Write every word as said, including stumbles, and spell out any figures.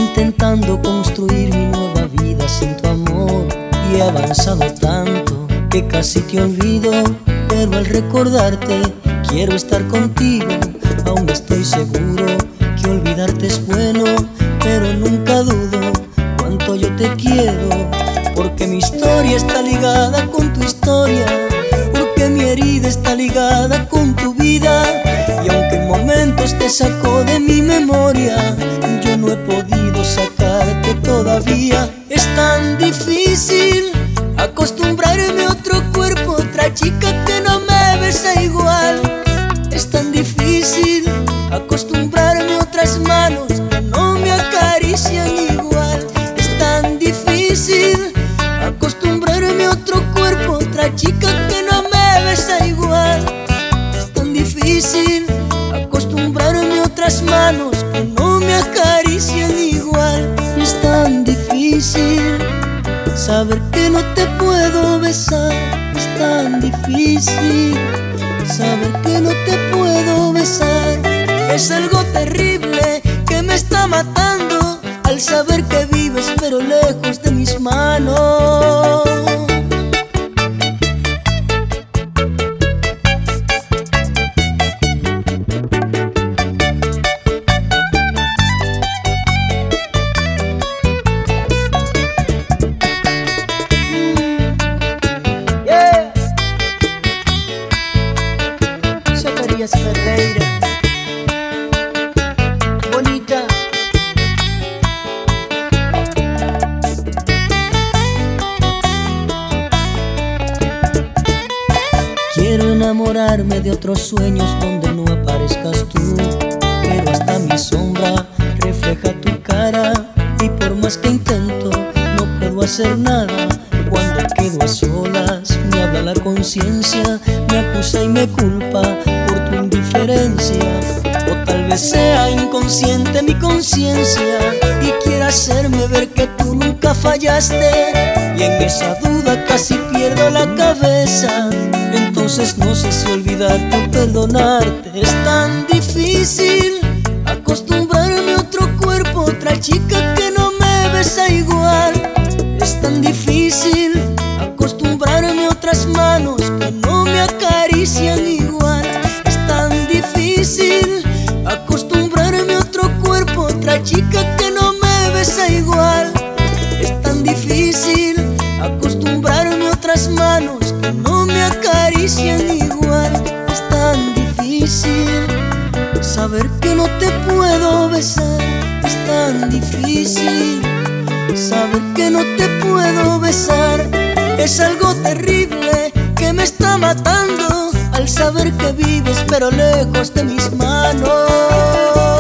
intentando construir mi nueva vida sin tu amor. Y he avanzado tanto que casi te olvido, pero al recordarte quiero estar contigo. Aún estoy seguro que olvidarte es bueno, pero nunca dudo cuánto yo te quiero. Porque mi historia está ligada con tu historia, porque mi herida está ligada con tu vida. Y aunque en momentos te sacó de mi memoria, yo no he podido sacarte todavía. Es tan difícil acostumbrarme a otro cuerpo, otra chica que no me besa igual. Es tan difícil acostumbrarme a otras manos que no me acarician igual. Es tan difícil acostumbrarme a otro cuerpo, otra chica que no me besa igual. Es tan difícil acostumbrarme a otras manos que no me acarician igual. Es tan difícil saber que no te puedo besar. Es tan difícil saber que no te puedo besar. Es algo terrible que me está matando al saber que vives pero lejos de mis manos. Ferreira, bonita. Quiero enamorarme de otros sueños donde no aparezcas tú, pero hasta mi sombra refleja tu cara. Y por más que intento no puedo hacer nada. Cuando quedo a solas me habla la conciencia, me acusa y me culpa por tu indiferencia. O tal vez sea inconsciente mi conciencia y quiera hacerme ver que tú nunca fallaste. Y en esa duda casi pierdo la cabeza. Entonces no sé si olvidarte o perdonarte. Es tan difícil acostumbrarme a otro cuerpo, otra chica que no me besa igual. Es tan difícil acostumbrarme a otras manos que no me acarician igual. Es tan difícil acostumbrarme a otro cuerpo, otra chica que no me besa igual. Es tan difícil acostumbrarme a otras manos que no me acarician igual. Es tan difícil saber que no te puedo besar. Es tan difícil saber que no te puedo besar. Es algo terrible que me está matando al saber que vives pero lejos de mis manos.